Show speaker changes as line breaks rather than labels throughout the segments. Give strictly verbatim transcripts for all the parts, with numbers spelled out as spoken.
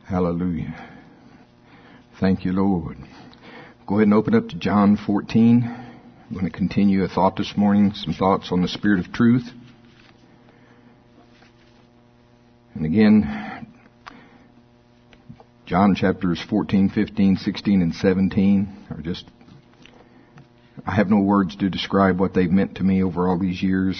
Hallelujah. Thank you, Lord. Go ahead and open up to John fourteen. I'm going to continue a thought this morning, some thoughts on the Spirit of truth. And again, John chapters fourteen, fifteen, sixteen, and seventeen are just, I have no words to describe what they've meant to me over all these years.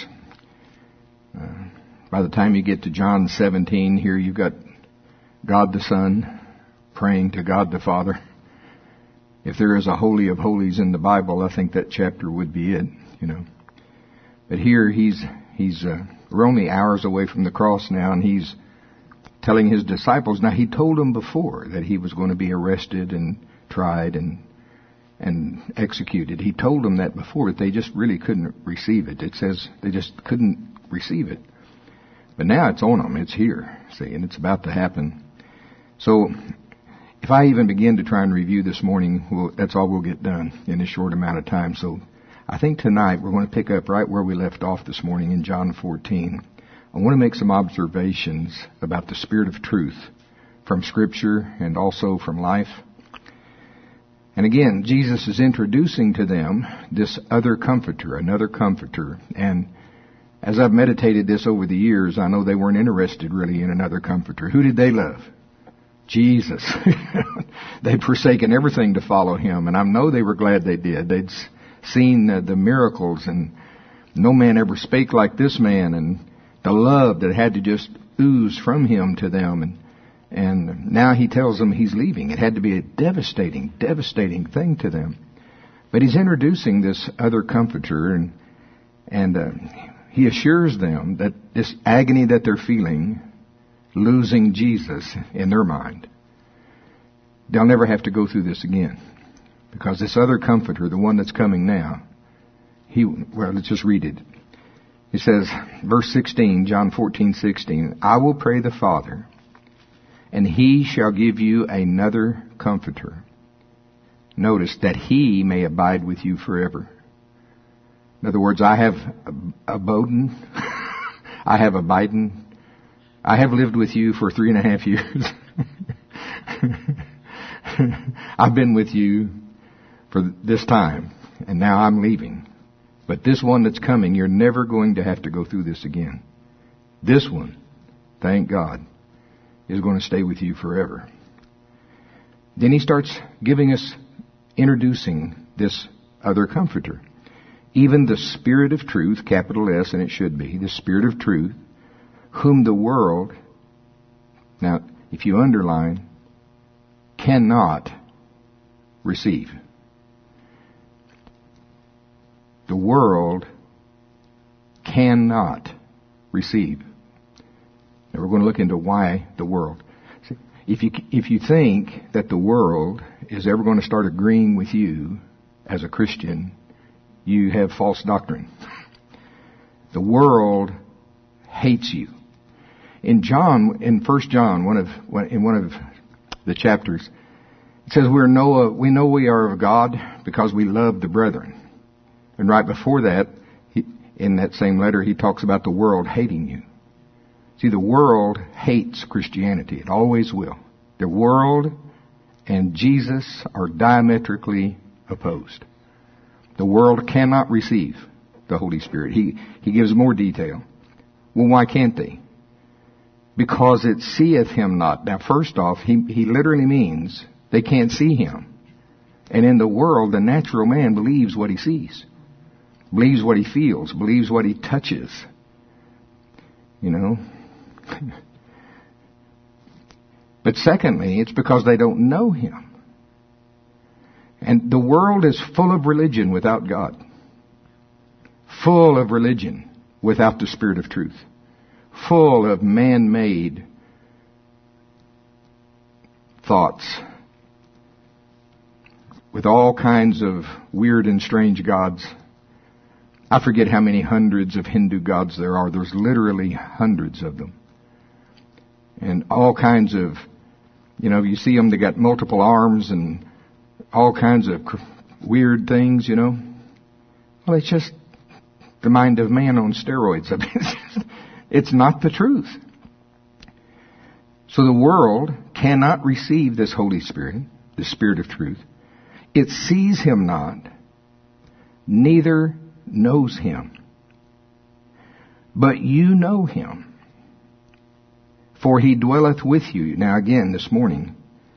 Uh, by the time you get to John seventeen, here you've got God the Son praying to God the Father. If there is a Holy of Holies in the Bible, I think that chapter would be it, you know. But here he's, he's, uh, we're only hours away from the cross now, and he's telling his disciples, now he told them before that he was going to be arrested and tried and, and executed. He told them that before, but they just really couldn't receive it. It says they just couldn't receive it. But now it's on them. It's here, see, and it's about to happen. So, if I even begin to try and review this morning, well, that's all we'll get done in a short amount of time. So, I think tonight we're going to pick up right where we left off this morning in John fourteen. I want to make some observations about the Spirit of truth from Scripture and also from life. And again, Jesus is introducing to them this other comforter, another comforter. And as I've meditated this over the years, I know they weren't interested really in another comforter. Who did they love? Jesus. They'd forsaken everything to follow him, and I know they were glad they did. They'd seen uh, the miracles, and no man ever spake like this man, and the love that had to just ooze from him to them. And and now he tells them he's leaving. It had to be a devastating, devastating thing to them. But he's introducing this other comforter, and and uh, he assures them that this agony that they're feeling, losing Jesus in their mind, they'll never have to go through this again. Because this other comforter, the one that's coming now, he, well, let's just read it. It says, verse sixteen, John fourteen, sixteen, I will pray the Father, and he shall give you another comforter. Notice, that he may abide with you forever. In other words, I have aboden, I have abiding, I have lived with you for three and a half years. I've been with you for this time, and now I'm leaving. But this one that's coming, you're never going to have to go through this again. This one, thank God, is going to stay with you forever. Then he starts giving us, introducing this other comforter. Even the Spirit of truth, capital S, and it should be, the Spirit of truth, whom the world, now if you underline, cannot receive. The world cannot receive. Now we're going to look into why the world. See, if you if you think that the world is ever going to start agreeing with you as a Christian, you have false doctrine. The world hates you. In John, in First John, one of in one of the chapters, it says we know we know we are of God because we love the brethren. And right before that, he, in that same letter, he talks about the world hating you. See, the world hates Christianity. It always will. The world and Jesus are diametrically opposed. The world cannot receive the Holy Spirit. He he gives more detail. Well, why can't they? Because it seeth him not. Now, first off, he, he literally means they can't see him. And in the world, the natural man believes what he sees, believes what he feels, believes what he touches. You know? But secondly, it's because they don't know him. And the world is full of religion without God. Full of religion without the Spirit of truth. Full of man-made thoughts with all kinds of weird and strange gods. I forget how many hundreds of Hindu gods there are. There's literally hundreds of them. And all kinds of, you know, you see them, they got multiple arms and all kinds of weird things, you know. Well, it's just the mind of man on steroids. I mean, it's not the truth. So the world cannot receive this Holy Spirit, the Spirit of truth. It sees him not, neither knows him. But you know him, for he dwelleth with you. Now again, this morning,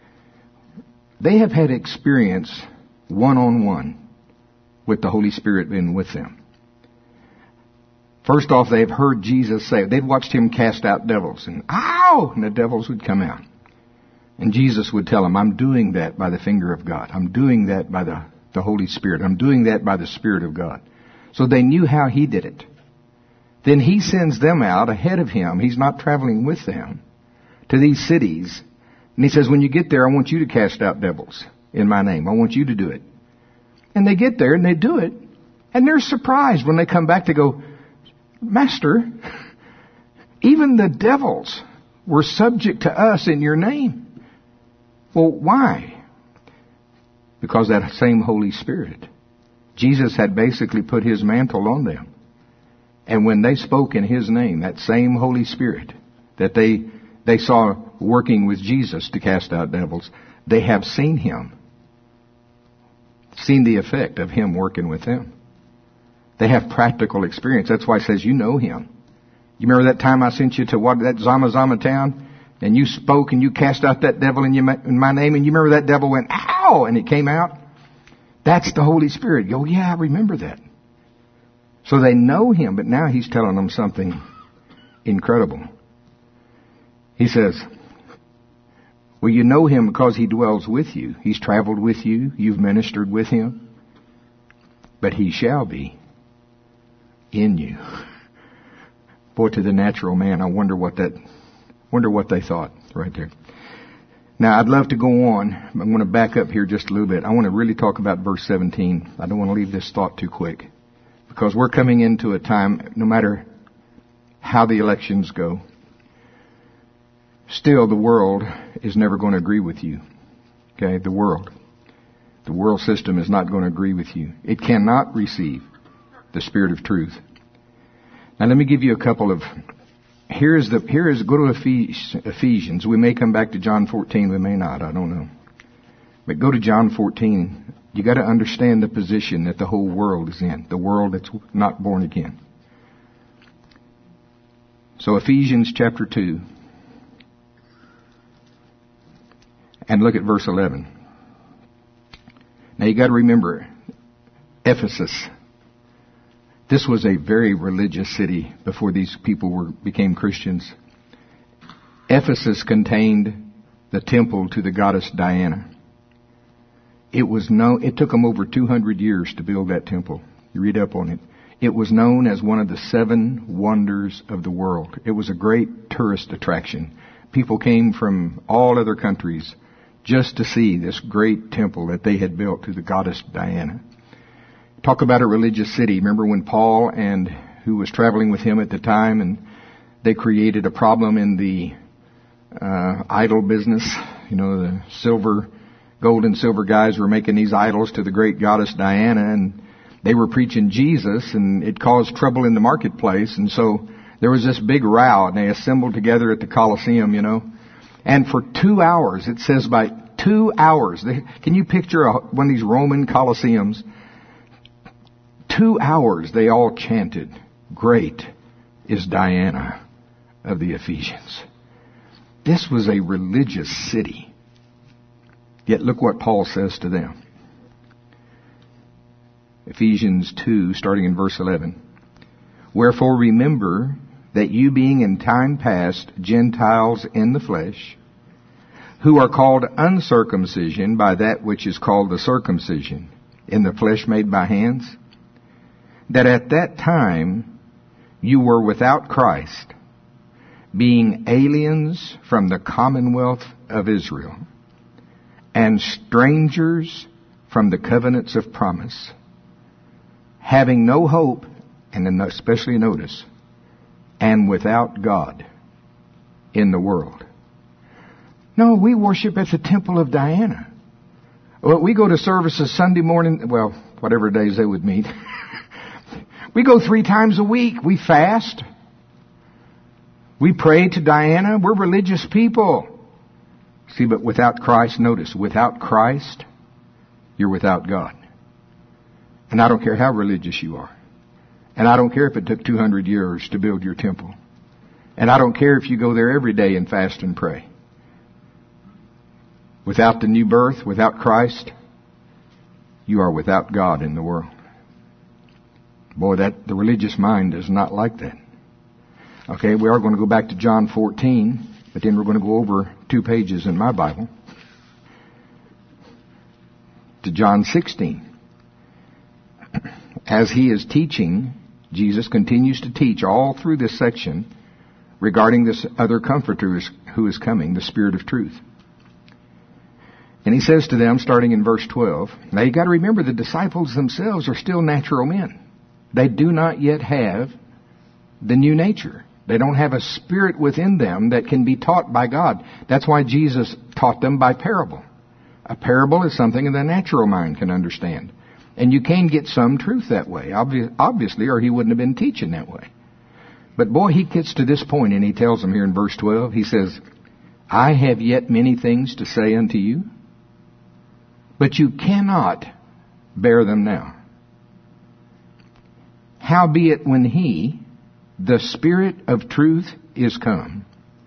they have had experience one-on-one with the Holy Spirit being with them. First off, they've heard Jesus say, they've watched him cast out devils, and ow! And the devils would come out. And Jesus would tell them, I'm doing that by the finger of God. I'm doing that by the, the Holy Spirit. I'm doing that by the Spirit of God. So they knew how he did it. Then he sends them out ahead of him. He's not traveling with them to these cities. And he says, when you get there, I want you to cast out devils in my name. I want you to do it. And they get there and they do it. And they're surprised when they come back to go, Master, even the devils were subject to us in your name. Well, why? Because that same Holy Spirit. Jesus had basically put his mantle on them. And when they spoke in his name, that same Holy Spirit that they they saw working with Jesus to cast out devils, they have seen him. Seen the effect of him working with them. They have practical experience. That's why it says you know him. You remember that time I sent you to what, that Zama Zama town? And you spoke and you cast out that devil in, your, in my name, and you remember that devil went, ow! And it came out? That's the Holy Spirit. You go, yeah, I remember that. So they know him, but now he's telling them something incredible. He says, well, you know him because he dwells with you. He's traveled with you. You've ministered with him. But he shall be in you. Boy, to the natural man, I wonder what that, wonder what they thought right there. Now, I'd love to go on. I'm going to back up here just a little bit. I want to really talk about verse seventeen. I don't want to leave this thought too quick. Because we're coming into a time, no matter how the elections go, still the world is never going to agree with you. Okay, the world. The world system is not going to agree with you. It cannot receive the Spirit of truth. Now let me give you a couple of, here's the, here is, go to Ephesians. We may come back to John fourteen, we may not, I don't know. But go to John fourteen. You got to understand the position that the whole world is in. The world that's not born again. So Ephesians chapter two. And look at verse eleven. Now you got to remember, Ephesus. This was a very religious city before these people were became Christians. Ephesus contained the temple to the goddess Diana. It was known, it took them over two hundred years to build that temple. You read up on it. It was known as one of the seven wonders of the world. It was a great tourist attraction. People came from all other countries just to see this great temple that they had built to the goddess Diana. Talk about a religious city. Remember when Paul and who was traveling with him at the time, and they created a problem in the uh, idol business. You know, the silver, gold and silver guys were making these idols to the great goddess Diana, and they were preaching Jesus, and it caused trouble in the marketplace. And so there was this big row, and they assembled together at the Colosseum, you know. And for two hours, it says by two hours, they, can you picture a, one of these Roman Colosseums? Two hours they all chanted, "Great is Diana of the Ephesians." This was a religious city. Yet look what Paul says to them. Ephesians two, starting in verse eleven. "Wherefore remember that you being in time past Gentiles in the flesh, who are called uncircumcision by that which is called the circumcision, in the flesh made by hands, that at that time you were without Christ, being aliens from the commonwealth of Israel, and strangers from the covenants of promise, having no hope," and then especially notice, "and without God in the world." No, we worship at the temple of Diana. Well, we go to services Sunday morning, well, whatever days they would meet. We go three times a week. We fast. We pray to Diana. We're religious people. See, but without Christ, notice, without Christ, you're without God. And I don't care how religious you are. And I don't care if it took two hundred years to build your temple. And I don't care if you go there every day and fast and pray. Without the new birth, without Christ, you are without God in the world. Boy, that the religious mind does not like that. Okay, we are going to go back to John fourteen, but then we're going to go over two pages in my Bible to John sixteen. As he is teaching, Jesus continues to teach all through this section regarding this other comforter who is coming, the Spirit of truth. And he says to them, starting in verse twelve, now you got to remember the disciples themselves are still natural men. They do not yet have the new nature. They don't have a spirit within them that can be taught by God. That's why Jesus taught them by parable. A parable is something that the natural mind can understand. And you can get some truth that way, obvi- obviously, or he wouldn't have been teaching that way. But boy, he gets to this point and he tells them here in verse twelve, he says, I have yet many things to say unto you, but you cannot bear them now. Howbeit when he, the Spirit of truth, is come,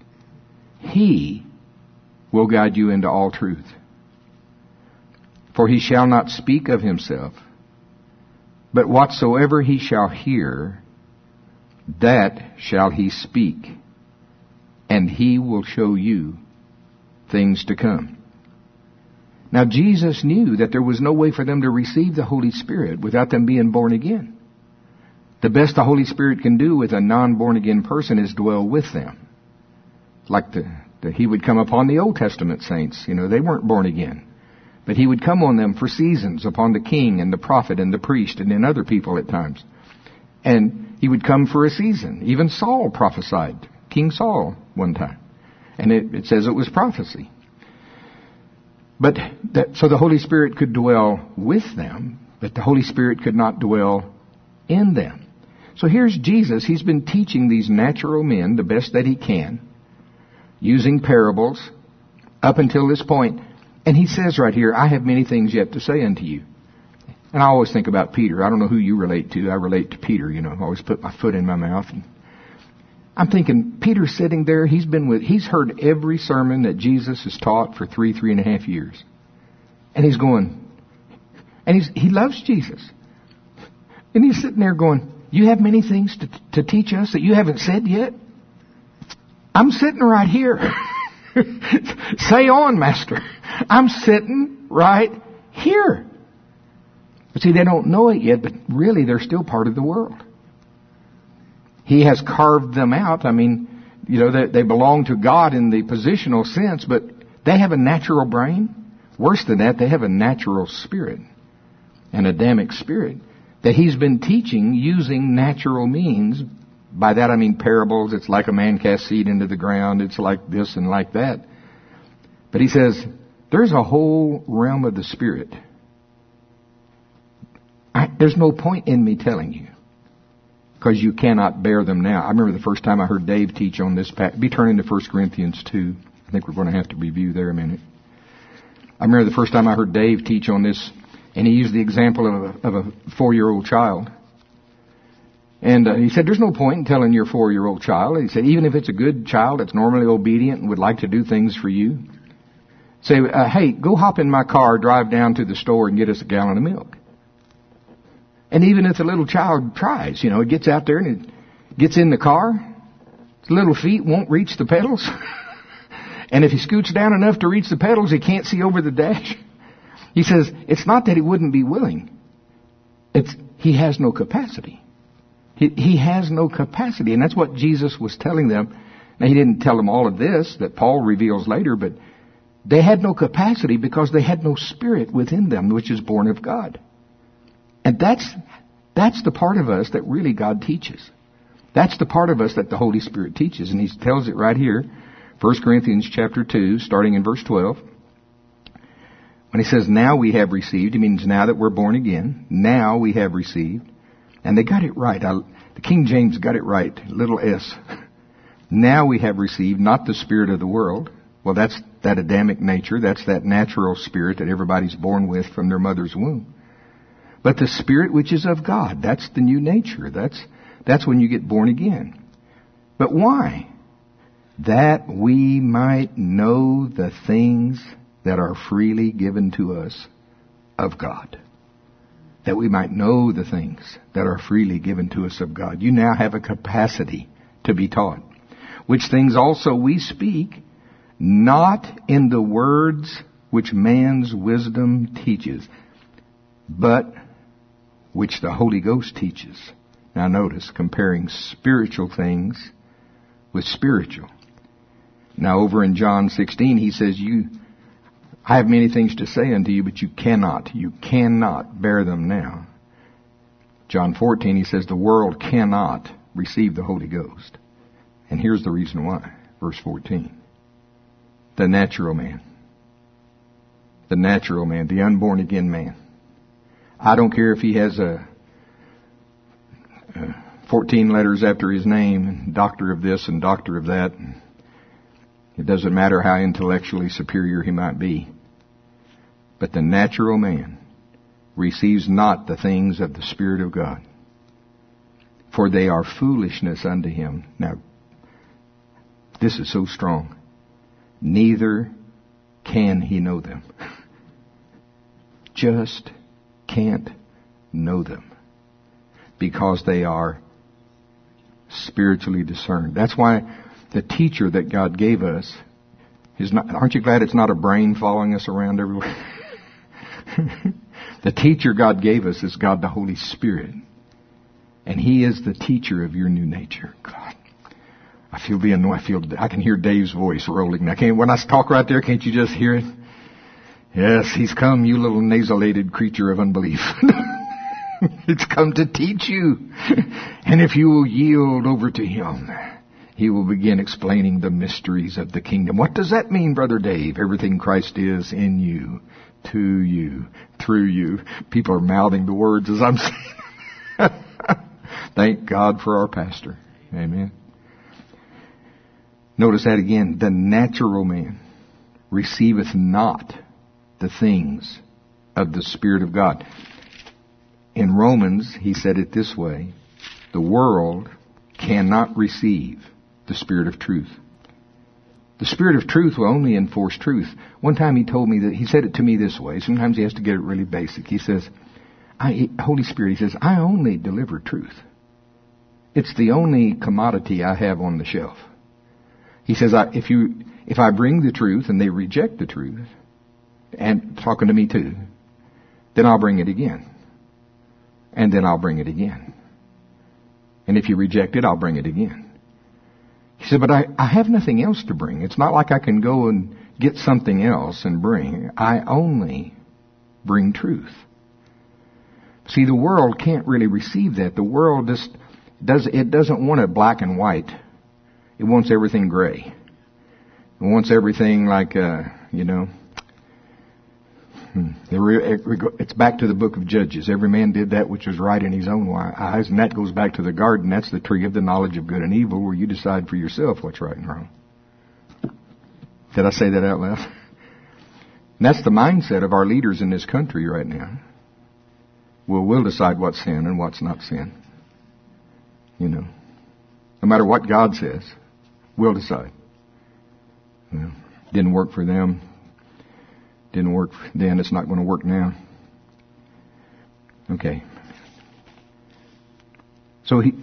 he will guide you into all truth. For he shall not speak of himself, but whatsoever he shall hear, that shall he speak, and he will show you things to come. Now Jesus knew that there was no way for them to receive the Holy Spirit without them being born again. The best the Holy Spirit can do with a non-born again person is dwell with them. Like the, the he would come upon the Old Testament saints. You know, they weren't born again. But he would come on them for seasons, upon the king and the prophet and the priest and then other people at times. And he would come for a season. Even Saul prophesied, King Saul, one time. And it, it says it was prophecy. But that, so the Holy Spirit could dwell with them, but the Holy Spirit could not dwell in them. So here's Jesus. He's been teaching these natural men the best that he can, using parables up until this point. And he says right here, I have many things yet to say unto you. And I always think about Peter. I don't know who you relate to. I relate to Peter, you know. I always put my foot in my mouth. And I'm thinking, Peter's sitting there. He's been with, he's heard every sermon that Jesus has taught for three, three and a half years. And he's going, and he's, he loves Jesus. And he's sitting there going, you have many things to, to teach us that you haven't said yet? I'm sitting right here. Say on, Master. I'm sitting right here. But see, they don't know it yet, but really they're still part of the world. He has carved them out. I mean, you know, they, they belong to God in the positional sense, but they have a natural brain. Worse than that, they have a natural spirit, an Adamic spirit, that he's been teaching using natural means. By that I mean parables. It's like a man casts seed into the ground. It's like this and like that. But he says, there's a whole realm of the Spirit. I, there's no point in me telling you, because you cannot bear them now. I remember the first time I heard Dave teach on this. Be turning to First Corinthians two. I think we're going to have to review there a minute. I remember the first time I heard Dave teach on this, and he used the example of a, of a four-year-old child. And uh, he said, there's no point in telling your four-year-old child. He said, even if it's a good child that's normally obedient and would like to do things for you, say, uh, hey, go hop in my car, drive down to the store and get us a gallon of milk. And even if the little child tries, you know, it gets out there and it gets in the car, its little feet won't reach the pedals. And if he scoots down enough to reach the pedals, he can't see over the dash. He says, it's not that he wouldn't be willing. It's he has no capacity. He, he has no capacity. And that's what Jesus was telling them. Now, he didn't tell them all of this that Paul reveals later, but they had no capacity because they had no spirit within them, which is born of God. And that's, that's the part of us that really God teaches. That's the part of us that the Holy Spirit teaches. And he tells it right here, First Corinthians chapter two, starting in verse twelve. When he says, now we have received, he means now that we're born again. Now we have received. And they got it right. I, the King James got it right. Little s. Now we have received not the spirit of the world, Well, that's that Adamic nature. That's that natural spirit that everybody's born with from their mother's womb. But the Spirit which is of God, that's the new nature. That's, that's when you get born again. But why? That we might know the things that are freely given to us of God. That we might know the things that are freely given to us of God. You now have a capacity to be taught. Which things also we speak, not in the words which man's wisdom teaches, but which the Holy Ghost teaches. Now notice, comparing spiritual things with spiritual. Now over in John sixteen, he says, "You, I have many things to say unto you, but you cannot, you cannot bear them now." John fourteen, he says, "The world cannot receive the Holy Ghost." And here's the reason why. Verse fourteen. The natural man. The natural man, the unborn again man. I don't care if he has a, a fourteen letters after his name, doctor of this and doctor of that. It doesn't matter how intellectually superior he might be. But the natural man receives not the things of the Spirit of God, for they are foolishness unto him. Now, this is so strong. Neither can he know them. Just can't know them. Because they are spiritually discerned. That's why the teacher that God gave us is not, aren't you glad it's not a brain following us around everywhere? The teacher God gave us is God the Holy Spirit. And He is the teacher of your new nature. God, I feel the anointing. I feel, I can hear Dave's voice rolling. I can't, when I talk right there, can't you just hear it? Yes, He's come, you little nasolated creature of unbelief. It's come to teach you. And if you will yield over to Him, He will begin explaining the mysteries of the kingdom. What does that mean, Brother Dave? Everything Christ is in you, to you, through you. People are mouthing the words as I'm saying. Thank God for our pastor. Amen. Notice that again. The natural man receiveth not the things of the Spirit of God. In Romans, he said it this way: the world cannot receive the Spirit of truth. The Spirit of truth will only enforce truth. One time he told me that, he said it to me this way. Sometimes he has to get it really basic. He says, I, Holy Spirit, he says, I only deliver truth. It's the only commodity I have on the shelf. He says, I, if you, if I bring the truth and they reject the truth, and talking to me too, then I'll bring it again. And then I'll bring it again. And if you reject it, I'll bring it again. He said, but I, I have nothing else to bring. It's not like I can go and get something else and bring. I only bring truth. See, the world can't really receive that. The world just does, it doesn't want it black and white. It wants everything gray. It wants everything like, uh, you know, it's back to the book of Judges. Every man did that which was right in his own eyes, and that goes back to the garden. That's the tree of the knowledge of good and evil, where you decide for yourself what's right and wrong. Did I say that out loud? And that's the mindset of our leaders in this country right now. Well, we'll decide what's sin and what's not sin. You know, no matter what God says, we'll decide. Well, didn't work for them. Didn't work then, it's not going to work now. Okay. So he,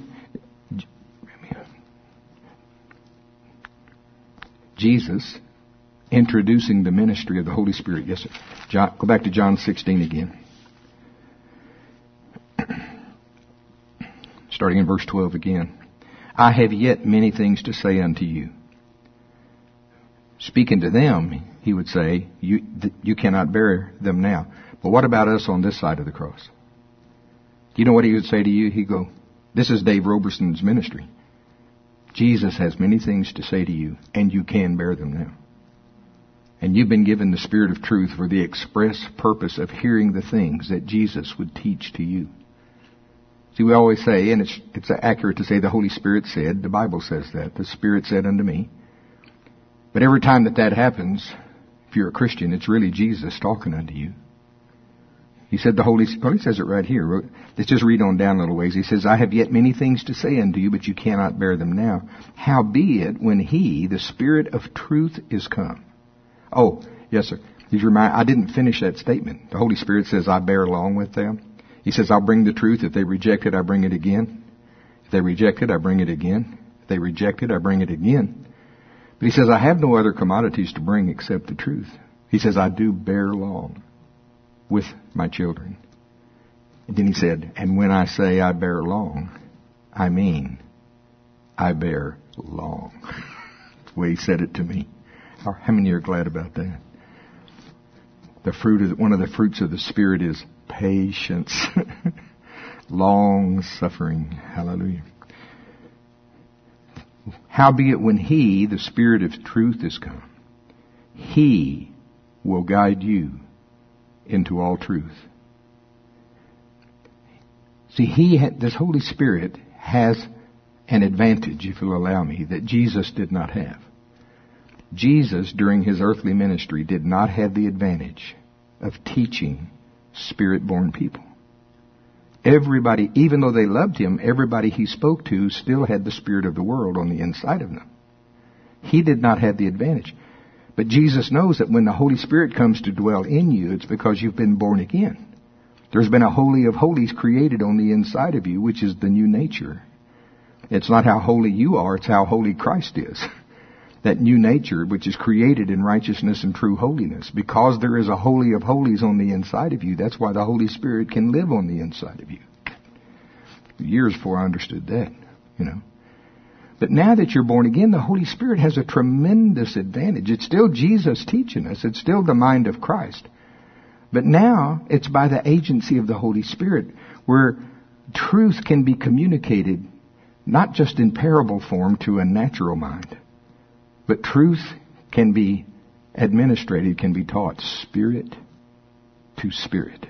Jesus introducing the ministry of the Holy Spirit. Yes, sir. John, go back to John sixteen again. Starting in verse twelve again. I have yet many things to say unto you. Speaking to them, he would say, you, th- you cannot bear them now. But what about us on this side of the cross? Do you know what he would say to you? He'd go, this is Dave Roberson's ministry. Jesus has many things to say to you, and you can bear them now. And you've been given the Spirit of truth for the express purpose of hearing the things that Jesus would teach to you. See, we always say, and it's, it's accurate to say the Holy Spirit said, the Bible says that, the Spirit said unto me. But every time that that happens, if you're a Christian, it's really Jesus talking unto you. He said the Holy, well, he says it right here. Let's just read on down a little ways. He says, I have yet many things to say unto you, but you cannot bear them now. Howbeit, when he, the Spirit of truth, is come. Oh, yes, sir. He's remind, I didn't finish that statement. The Holy Spirit says, I bear along with them. He says, I'll bring the truth. If they reject it, I bring it again. If they reject it, I bring it again. If they reject it, I bring it again. But he says, I have no other commodities to bring except the truth. He says, I do bear along with my children. And then he said, and when I say I bear long, I mean I bear long. That's the way he said it to me. How, how many are glad about that? The fruit of the, one of the fruits of the Spirit is patience, long suffering. Hallelujah. Howbeit when he, the Spirit of truth, is come, he will guide you into all truth. See, he had, this Holy Spirit has an advantage, if you'll allow me, that Jesus did not have. Jesus, during his earthly ministry, did not have the advantage of teaching Spirit-born people. Everybody, even though they loved him, everybody he spoke to still had the spirit of the world on the inside of them. He did not have the advantage. But Jesus knows that when the Holy Spirit comes to dwell in you, it's because you've been born again. There's been a holy of holies created on the inside of you, which is the new nature. It's not how holy you are, it's how holy Christ is. That new nature, which is created in righteousness and true holiness. Because there is a holy of holies on the inside of you, that's why the Holy Spirit can live on the inside of you. Years before I understood that, you know. But now that you're born again, the Holy Spirit has a tremendous advantage. It's still Jesus teaching us. It's still the mind of Christ. But now it's by the agency of the Holy Spirit where truth can be communicated not just in parable form to a natural mind, but truth can be administrated, can be taught spirit to spirit.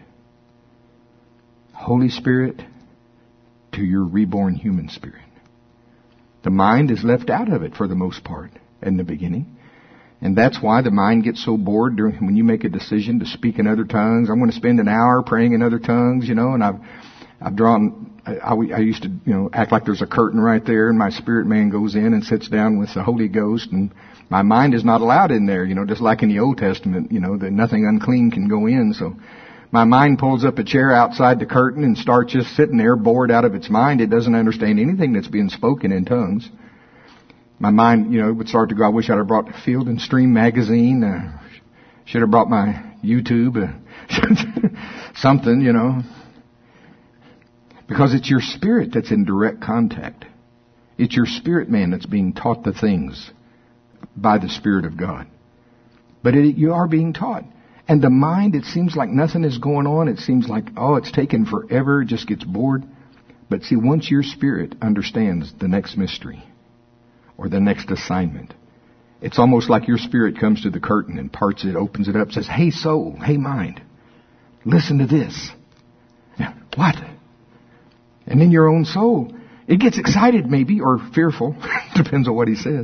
Holy Spirit to your reborn human spirit. The mind is left out of it for the most part in the beginning. And that's why the mind gets so bored during when you make a decision to speak in other tongues. I'm going to spend an hour praying in other tongues, you know, and I've I've drawn, I, I used to, you know, act like there's a curtain right there, and my spirit man goes in and sits down with the Holy Ghost, and my mind is not allowed in there, you know, just like in the Old Testament, you know, that nothing unclean can go in. So my mind pulls up a chair outside the curtain and starts just sitting there bored out of its mind. It doesn't understand anything that's being spoken in tongues. My mind, you know, would start to go, I wish I'd have brought Field and Stream magazine. Uh, should have brought my YouTube. Uh, something, you know. Because it's your spirit that's in direct contact. It's your spirit man that's being taught the things by the Spirit of God. But it, you are being taught. And the mind, it seems like nothing is going on. It seems like, oh, it's taken forever. It just gets bored. But see, once your spirit understands the next mystery or the next assignment, it's almost like your spirit comes to the curtain and parts it, opens it up, says, hey soul, hey mind, listen to this. What? And in your own soul, it gets excited maybe, or fearful. Depends on what he says.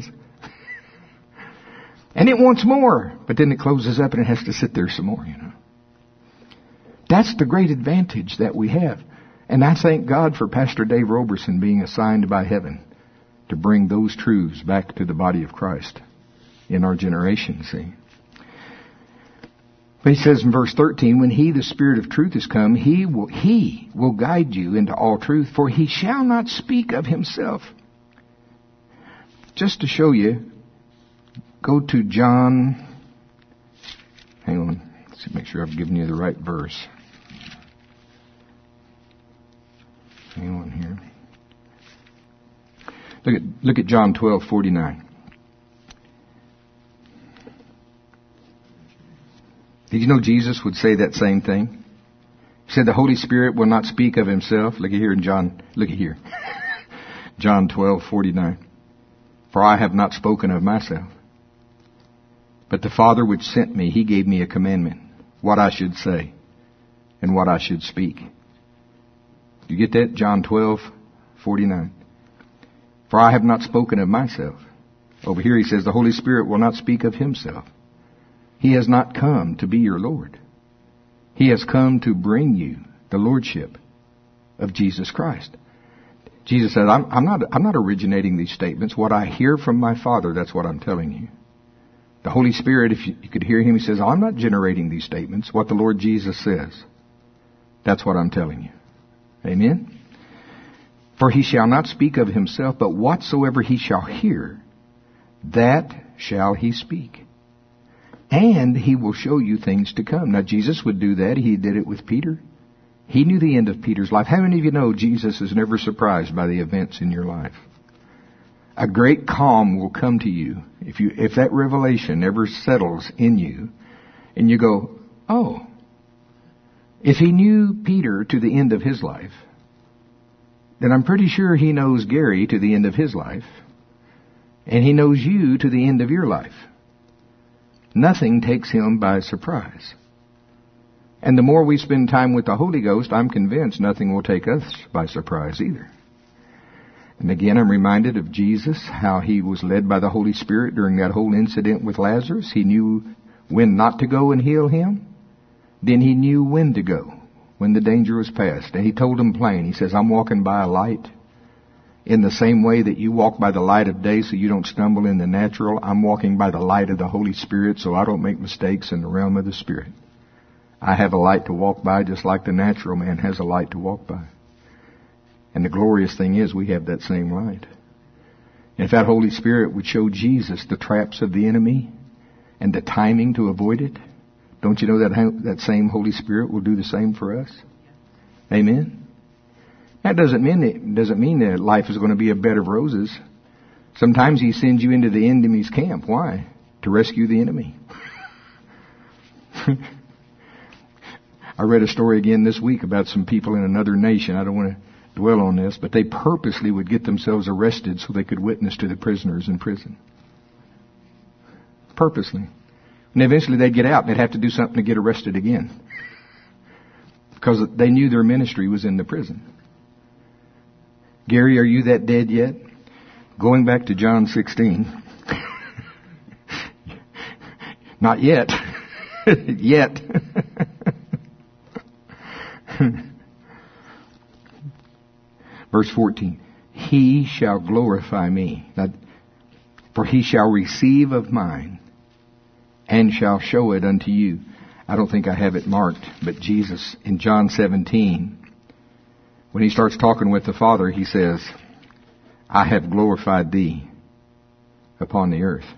And it wants more. But then it closes up and it has to sit there some more, you know. That's the great advantage that we have. And I thank God for Pastor Dave Roberson being assigned by heaven to bring those truths back to the body of Christ in our generation, see. But he says in verse thirteen, when he, the Spirit of truth, is come, he will, he will guide you into all truth, for he shall not speak of himself. Just to show you, go to John, hang on, let's make sure I've given you the right verse. Hang on here. Look at, look at John twelve forty-nine. Did you know Jesus would say that same thing? He said the Holy Spirit will not speak of himself. Look at here in John, look at here. John twelve forty-nine. For I have not spoken of myself, but the Father which sent me, he gave me a commandment, what I should say and what I should speak. You get that? John twelve forty-nine. For I have not spoken of myself. Over here he says the Holy Spirit will not speak of himself. He has not come to be your Lord. He has come to bring you the Lordship of Jesus Christ. Jesus said, I'm, I'm not, I'm not originating these statements. What I hear from my Father, that's what I'm telling you. The Holy Spirit, if you, you could hear him, he says, I'm not generating these statements. What the Lord Jesus says, that's what I'm telling you. Amen? For he shall not speak of himself, but whatsoever he shall hear, that shall he speak. And he will show you things to come. Now, Jesus would do that. He did it with Peter. He knew the end of Peter's life. How many of you know Jesus is never surprised by the events in your life? A great calm will come to you if you if that revelation ever settles in you, and you go, oh, if he knew Peter to the end of his life, then I'm pretty sure he knows Gary to the end of his life, and he knows you to the end of your life. Nothing takes him by surprise. And the more we spend time with the Holy Ghost, I'm convinced nothing will take us by surprise either. And again, I'm reminded of Jesus, how he was led by the Holy Spirit during that whole incident with Lazarus. He knew when not to go and heal him. Then he knew when to go, when the danger was past. And he told him plain, he says, I'm walking by a light. In the same way that you walk by the light of day so you don't stumble in the natural, I'm walking by the light of the Holy Spirit so I don't make mistakes in the realm of the Spirit. I have a light to walk by just like the natural man has a light to walk by. And the glorious thing is we have that same light. And if that Holy Spirit would show Jesus the traps of the enemy and the timing to avoid it, don't you know that that same Holy Spirit will do the same for us? Amen? That doesn't mean it doesn't mean that life is going to be a bed of roses. Sometimes he sends you into the enemy's camp. Why? To rescue the enemy. I read a story again this week about some people in another nation. I don't want to dwell on this, but they purposely would get themselves arrested so they could witness to the prisoners in prison. Purposely. And eventually they'd get out and they'd have to do something to get arrested again. Because they knew their ministry was in the prison. Gary, are you that dead yet? Going back to John sixteen. Not yet. Yet. Verse fourteen. He shall glorify me. Now, for he shall receive of mine and shall show it unto you. I don't think I have it marked, but Jesus in John seventeen, when he starts talking with the Father, he says, I have glorified thee upon the earth.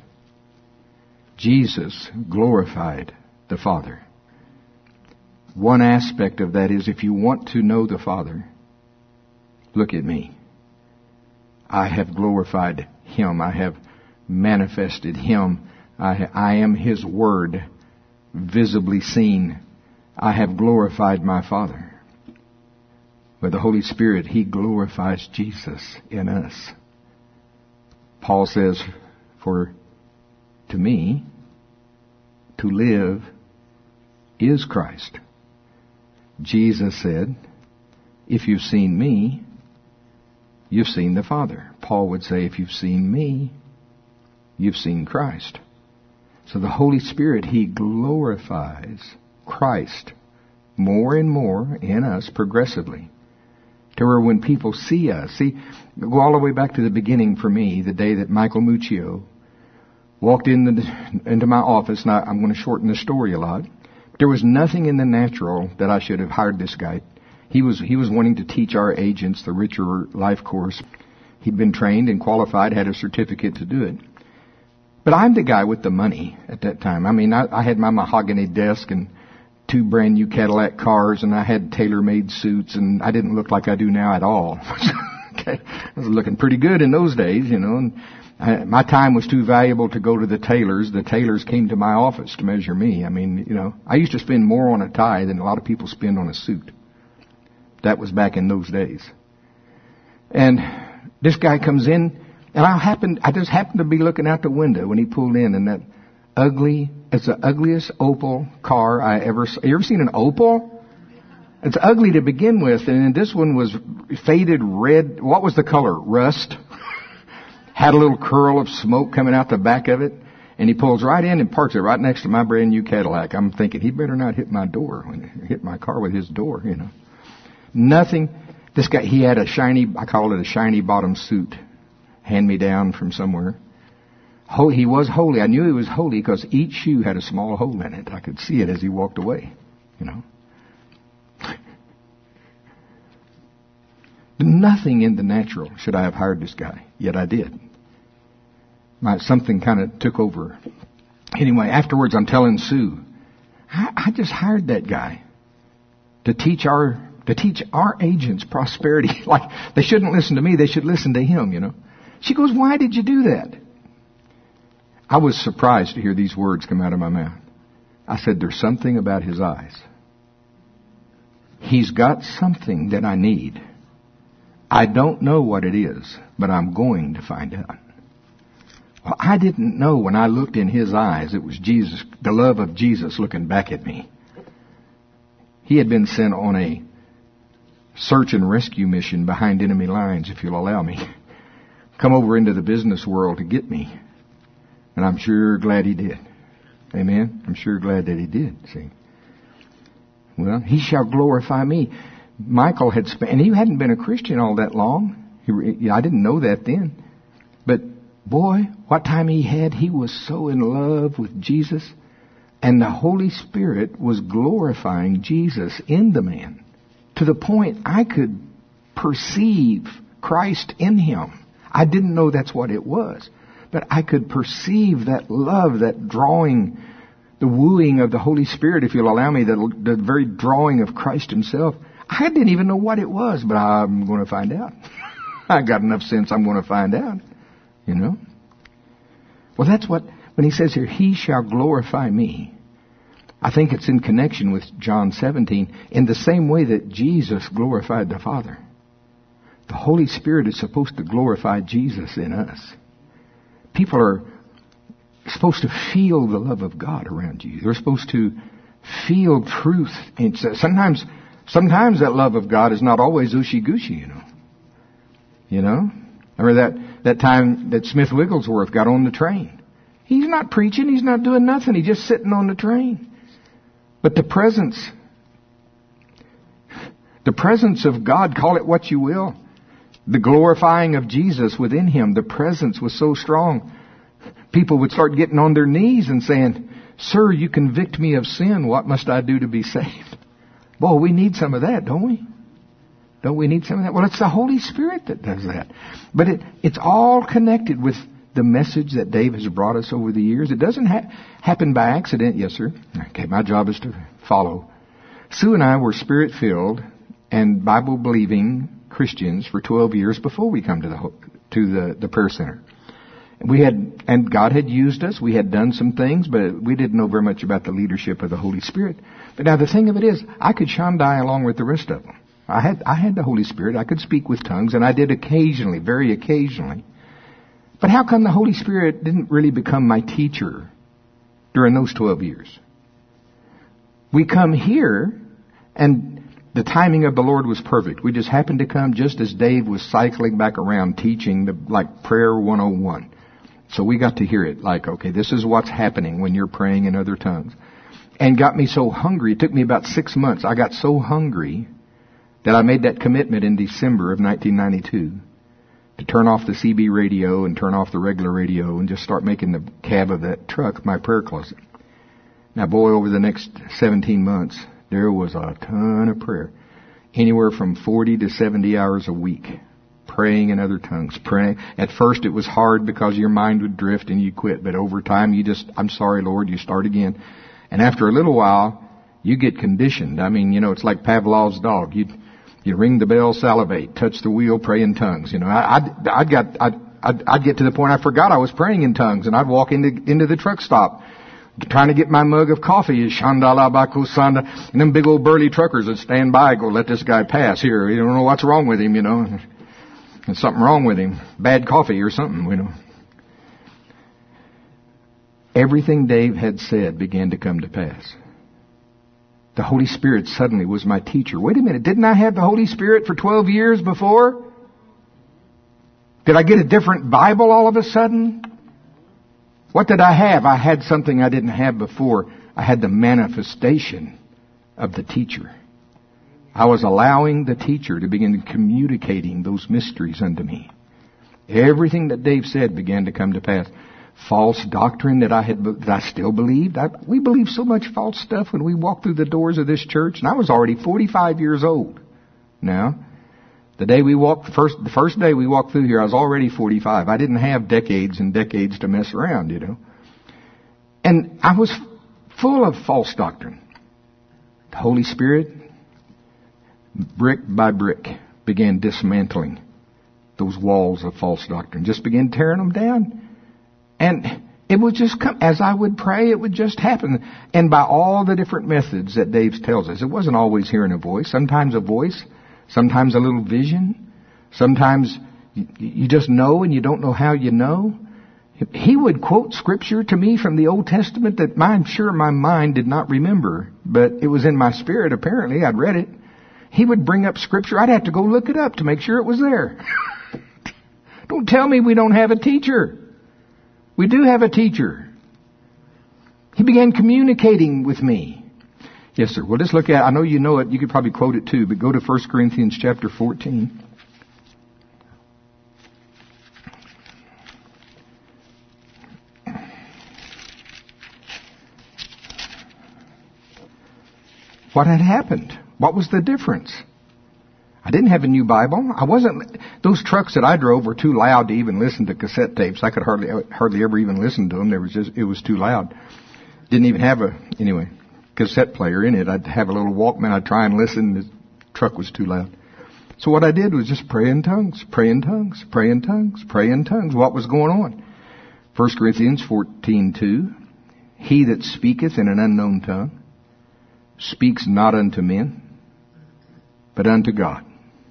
Jesus glorified the Father. One aspect of that is if you want to know the Father, look at me. I have glorified him. I have manifested him. I, I am his word visibly seen. I have glorified my Father. With the Holy Spirit, he glorifies Jesus in us. Paul says, for to me, to live is Christ. Jesus said, if you've seen me, you've seen the Father. Paul would say, if you've seen me, you've seen Christ. So the Holy Spirit, he glorifies Christ more and more in us progressively. To where when people see us, see, go all the way back to the beginning for me, the day that Michael Muccio walked in the, into my office, and I, I'm going to shorten the story a lot. There was nothing in the natural that I should have hired this guy. He was he was wanting to teach our agents the Richer Life course. He'd been trained and qualified, had a certificate to do it. But I'm the guy with the money at that time. I mean, I, I had my mahogany desk and two brand new Cadillac cars, and I had tailor-made suits, and I didn't look like I do now at all. Okay, I was looking pretty good in those days, you know. And I, my time was too valuable to go to the tailors. The tailors came to my office to measure me. I mean, you know, I used to spend more on a tie than a lot of people spend on a suit. That was back in those days. And this guy comes in, and I happened, I just happened to be looking out the window when he pulled in, and that ugly, it's the ugliest Opel car I ever saw. You ever seen an Opel? It's ugly to begin with, and this one was faded red. What was the color? Rust. Had a little curl of smoke coming out the back of it. And he pulls right in and parks it right next to my brand new Cadillac. I'm thinking, he better not hit my door, hit my car with his door, you know. Nothing. This guy, he had a shiny, I call it a shiny bottom suit, hand me down from somewhere. He was holy. I knew he was holy because each shoe had a small hole in it. I could see it as he walked away, you know. Nothing in the natural should I have hired this guy, yet I did. My, something kind of took over. Anyway, afterwards I'm telling Sue, I, I just hired that guy to teach our to teach our agents prosperity. Like, they shouldn't listen to me, they should listen to him, you know. She goes, why did you do that? I was surprised to hear these words come out of my mouth. I said, there's something about his eyes. He's got something that I need. I don't know what it is, but I'm going to find out. Well, I didn't know when I looked in his eyes, it was Jesus, the love of Jesus looking back at me. He had been sent on a search and rescue mission behind enemy lines, if you'll allow me. Come over into the business world to get me. And I'm sure glad he did. Amen? I'm sure glad that he did, see. Well, he shall glorify me. Michael had spent, and he hadn't been a Christian all that long. He, I didn't know that then. But boy, what time he had, he was so in love with Jesus. And the Holy Spirit was glorifying Jesus in the man. To the point I could perceive Christ in him. I didn't know that's what it was. But I could perceive that love, that drawing, the wooing of the Holy Spirit, if you'll allow me, the, the very drawing of Christ himself. I didn't even know what it was, but I'm going to find out. I got enough sense, I'm going to find out. You know? Well, that's what, when he says here, he shall glorify me. I think it's in connection with John seventeen, in the same way that Jesus glorified the Father. The Holy Spirit is supposed to glorify Jesus in us. People are supposed to feel the love of God around you. They're supposed to feel truth. And sometimes, sometimes that love of God is not always ooshy-gooshy, you know. You know? Remember that, that time that Smith Wigglesworth got on the train. He's not preaching. He's not doing nothing. He's just sitting on the train. But the presence, the presence of God, call it what you will, the glorifying of Jesus within him, the presence was so strong. People would start getting on their knees and saying, sir, you convict me of sin. What must I do to be saved? Boy, we need some of that, don't we? Don't we need some of that? Well, it's the Holy Spirit that does that. But it, it's all connected with the message that Dave has brought us over the years. It doesn't ha- happen by accident. Yes, sir. Okay, my job is to follow. Sue and I were Spirit-filled and Bible-believing Christians for twelve years before we come to the to the, the prayer center. We had, and God had used us. We had done some things, but we didn't know very much about the leadership of the Holy Spirit. But now the thing of it is, I could shandai along with the rest of them. I had I had the Holy Spirit. I could speak with tongues, and I did occasionally, very occasionally. But how come the Holy Spirit didn't really become my teacher during those twelve years? We come here, and the timing of the Lord was perfect. We just happened to come just as Dave was cycling back around teaching the like prayer one oh one. So we got to hear it like, okay, this is what's happening when you're praying in other tongues. And got me so hungry. It took me about six months. I got so hungry that I made that commitment in December of nineteen ninety-two. To turn off the C B radio and turn off the regular radio and just start making the cab of that truck my prayer closet. Now, boy, over the next seventeen months, there was a ton of prayer. Anywhere from forty to seventy hours a week. Praying in other tongues. Praying. At first it was hard because your mind would drift and you quit. But over time you just, I'm sorry, Lord, you start again. And after a little while, you get conditioned. I mean, you know, it's like Pavlov's dog. You You ring the bell, salivate, touch the wheel, pray in tongues. You know, I, I'd, I'd got, I'd, I'd, I'd get to the point I forgot I was praying in tongues, and I'd walk into into the truck stop, trying to get my mug of coffee. Shandala baku sanda, and them big old burly truckers would stand by, go, let this guy pass here. You don't know what's wrong with him, you know. There's something wrong with him, bad coffee or something, you know. Everything Dave had said began to come to pass. The Holy Spirit suddenly was my teacher. Wait a minute, didn't I have the Holy Spirit for twelve years before? Did I get a different Bible all of a sudden? What did I have? I had something I didn't have before. I had the manifestation of the teacher. I was allowing the teacher to begin communicating those mysteries unto me. Everything that Dave said began to come to pass. False doctrine that I had, that I still believed. I, we believed so much false stuff when we walked through the doors of this church, and I was already forty-five years old. Now, the day we walked, first, the first day we walked through here, I was already forty-five. I didn't have decades and decades to mess around, you know. And I was full of false doctrine. The Holy Spirit, brick by brick, began dismantling those walls of false doctrine. Just began tearing them down. And it would just come, as I would pray, it would just happen. And by all the different methods that Dave tells us, it wasn't always hearing a voice. Sometimes a voice, sometimes a little vision. Sometimes you, you just know and you don't know how you know. He would quote scripture to me from the Old Testament that I'm sure my mind did not remember, but it was in my spirit apparently. I'd read it. He would bring up scripture. I'd have to go look it up to make sure it was there. Don't tell me we don't have a teacher. We do have a teacher. He began communicating with me. Yes, sir. Well, let's look at, I know you know it. You could probably quote it too, but go to First Corinthians chapter fourteen. What had happened? What was the difference? I didn't have a new Bible. I wasn't, those trucks that I drove were too loud to even listen to cassette tapes. I could hardly, hardly ever even listen to them. There was just, it was too loud. Didn't even have a, anyway, cassette player in it. I'd have a little Walkman. I'd try and listen. The truck was too loud. So what I did was just pray in tongues, pray in tongues, pray in tongues, pray in tongues. What was going on? First Corinthians fourteen two. He that speaketh in an unknown tongue speaks not unto men, but unto God.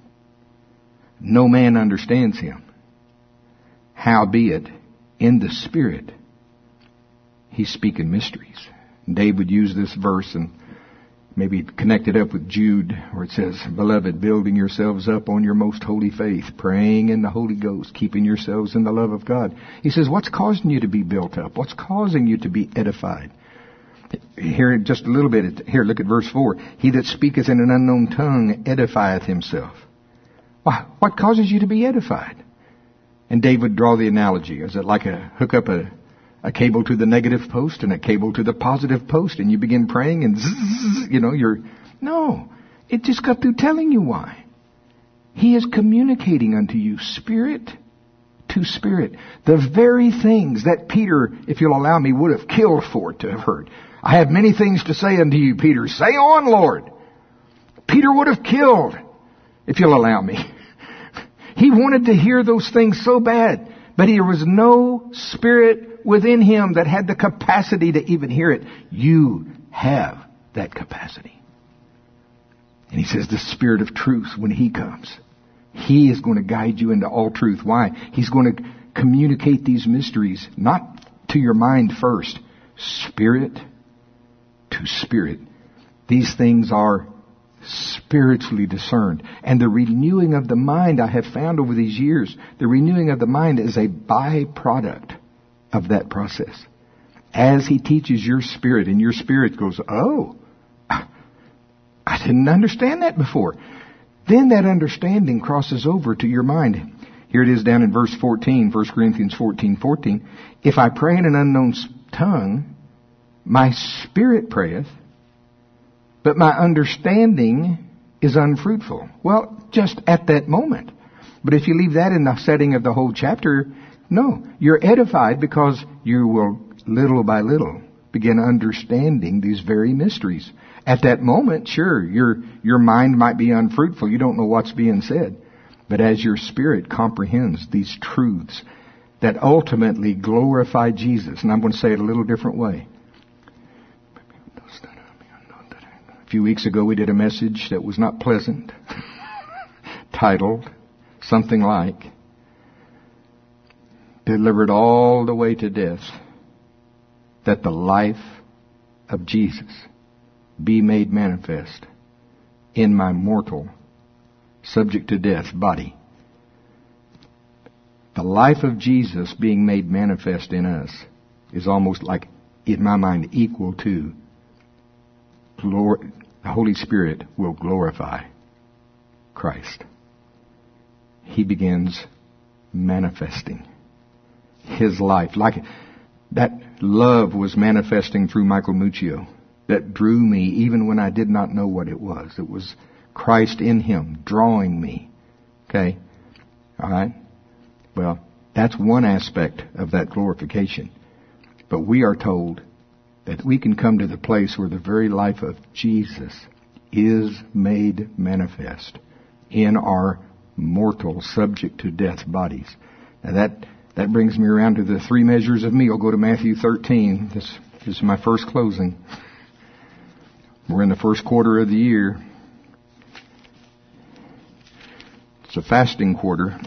No man understands him. Howbeit, in the Spirit, he's speaking mysteries. Dave would use this verse and maybe connect it up with Jude, where it says, Beloved, building yourselves up on your most holy faith, praying in the Holy Ghost, keeping yourselves in the love of God. He says, what's causing you to be built up? What's causing you to be edified? Here, just a little bit. Here, look at verse four. He that speaketh in an unknown tongue edifieth himself. Why, what causes you to be edified? And Dave would draw the analogy. Is it like a hook up a, a cable to the negative post and a cable to the positive post, and you begin praying and zzz, you know, you're... No, it just got through telling you why. He is communicating unto you spirit to spirit. The very things that Peter, if you'll allow me, would have killed for to have heard. I have many things to say unto you, Peter. Say on, Lord. Peter would have killed, if you'll allow me. He wanted to hear those things so bad, but there was no spirit within him that had the capacity to even hear it. You have that capacity. And he says the Spirit of truth, when he comes, he is going to guide you into all truth. Why? He's going to communicate these mysteries, not to your mind first, spirit to spirit. These things are spiritually discerned. And the renewing of the mind, I have found over these years, the renewing of the mind is a byproduct of that process. As he teaches your spirit, and your spirit goes, oh, I didn't understand that before. Then that understanding crosses over to your mind. Here it is down in verse fourteen, First Corinthians fourteen fourteen. If I pray in an unknown tongue, my spirit prayeth, but my understanding is unfruitful. Well, just at that moment. But if you leave that in the setting of the whole chapter, no. You're edified because you will, little by little, begin understanding these very mysteries. At that moment, sure, your your mind might be unfruitful. You don't know what's being said. But as your spirit comprehends these truths that ultimately glorify Jesus, and I'm going to say it a little different way. A few weeks ago we did a message that was not pleasant, titled something like, Delivered all the way to death, that the life of Jesus be made manifest in my mortal, subject to death body. the life of Jesus being made manifest in us is almost like, in my mind, equal to glory. The Holy Spirit will glorify Christ. He begins manifesting His life. Like that love was manifesting through Michael Muccio that drew me even when I did not know what it was. It was Christ in Him drawing me. Okay? All right? Well, that's one aspect of that glorification. But we are told that we can come to the place where the very life of Jesus is made manifest in our mortal, subject to death bodies. Now that, that brings me around to the three measures of meal. Go to Matthew thirteen. This, this is my first closing. We're in the first quarter of the year. It's a fasting quarter.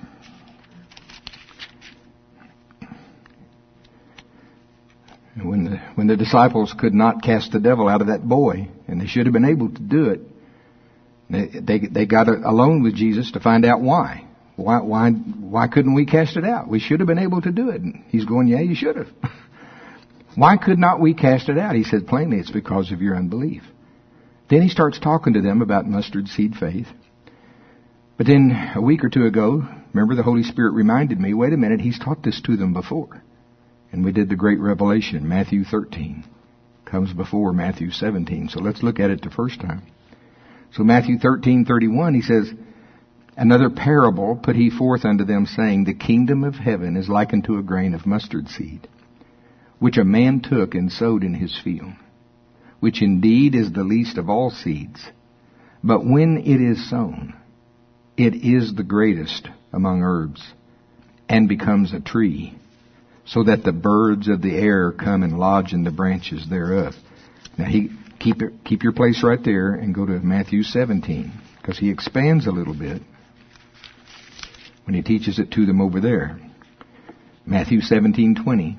And when the, when the disciples could not cast the devil out of that boy, and they should have been able to do it, they, they, they got alone with Jesus to find out why. Why, why, why couldn't we cast it out? We should have been able to do it. And he's going, yeah, you should have. Why could not we cast it out? He said plainly, it's because of your unbelief. Then he starts talking to them about mustard seed faith. But then a week or two ago, remember the Holy Spirit reminded me, wait a minute, he's taught this to them before. And we did the great revelation. Matthew thirteen comes before Matthew seventeen. So let's look at it the first time. So Matthew thirteen thirty-one, he says, another parable put he forth unto them, saying, the kingdom of heaven is like unto a grain of mustard seed, which a man took and sowed in his field, which indeed is the least of all seeds. But when it is sown, it is the greatest among herbs, and becomes a tree, so that the birds of the air come and lodge in the branches thereof. Now he keep it, keep your place right there and go to Matthew seventeen, because he expands a little bit when he teaches it to them over there. Matthew seventeen twenty,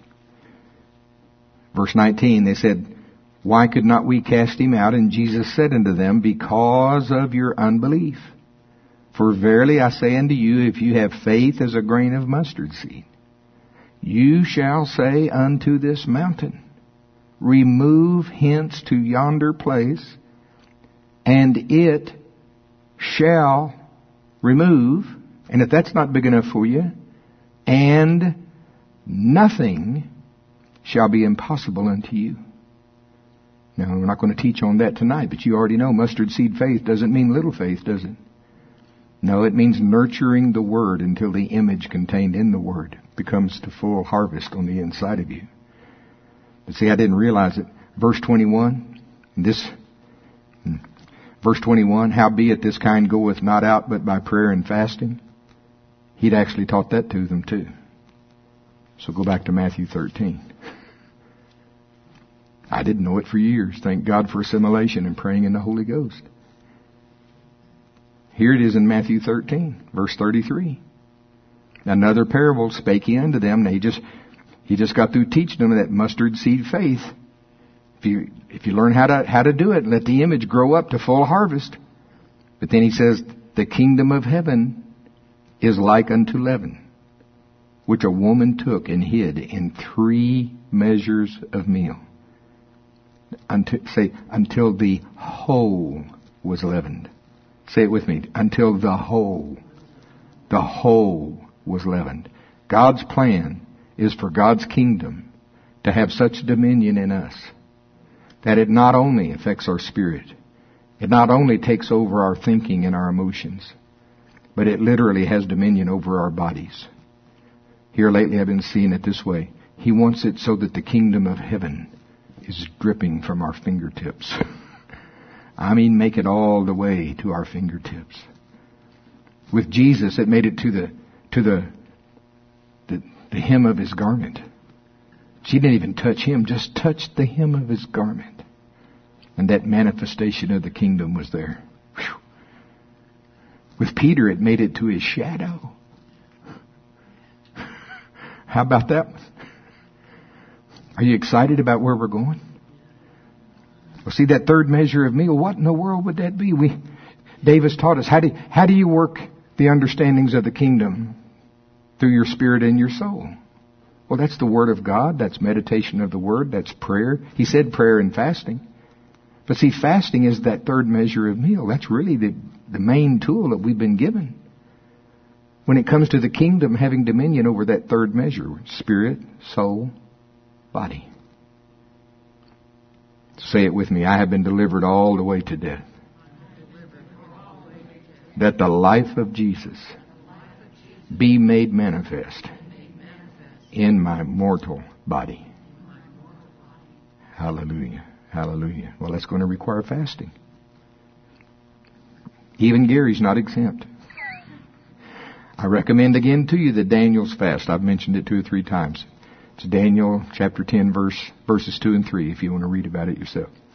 verse nineteen. They said, why could not we cast him out? And Jesus said unto them, because of your unbelief. For verily I say unto you, if you have faith as a grain of mustard seed, you shall say unto this mountain, remove hence to yonder place, and it shall remove. And if that's not big enough for you, and nothing shall be impossible unto you. Now, we're not going to teach on that tonight, but you already know mustard seed faith doesn't mean little faith, does it? No, it means nurturing the Word until the image contained in the Word becomes to full harvest on the inside of you. But see, I didn't realize it. Verse twenty-one, this, verse twenty-one, howbeit this kind goeth not out but by prayer and fasting. He'd actually taught that to them too. So go back to Matthew thirteen. I didn't know it for years. Thank God for assimilation and praying in the Holy Ghost. Here it is in Matthew thirteen, verse thirty-three. Another parable spake he unto them. Now he just, he just got through teaching them that mustard seed faith. If you, if you learn how to, how to do it, let the image grow up to full harvest. But then he says, the kingdom of heaven is like unto leaven, which a woman took and hid in three measures of meal. Until, say, until the whole was leavened. Say it with me. Until the whole, the whole was leavened. God's plan is for God's kingdom to have such dominion in us that it not only affects our spirit, it not only takes over our thinking and our emotions, but it literally has dominion over our bodies. Here lately I've been seeing it this way. He wants it so that the kingdom of heaven is dripping from our fingertips. I mean, make it all the way to our fingertips. With Jesus, it made it to the to the the, the hem of his garment. She didn't even touch him, just touched the hem of his garment. And that manifestation of the kingdom was there. Whew. With Peter, it made it to his shadow. How about that one? Are you excited about where we're going? Well, see, that third measure of meal, what in the world would that be? We, Davis taught us, how do, how do you work the understandings of the kingdom through your spirit and your soul. Well, that's the Word of God. That's meditation of the Word. That's prayer. He said prayer and fasting. But see, fasting is that third measure of meal. That's really the, the main tool that we've been given. When it comes to the kingdom, having dominion over that third measure, spirit, soul, body. Say it with me. I have been delivered all the way to death, that the life of Jesus be made manifest in my mortal body. Hallelujah. Hallelujah. Well, that's going to require fasting. Even Gary's not exempt. I recommend again to you the Daniel's fast. I've mentioned it two or three times. It's Daniel chapter ten, verse verses two and three, if you want to read about it yourself.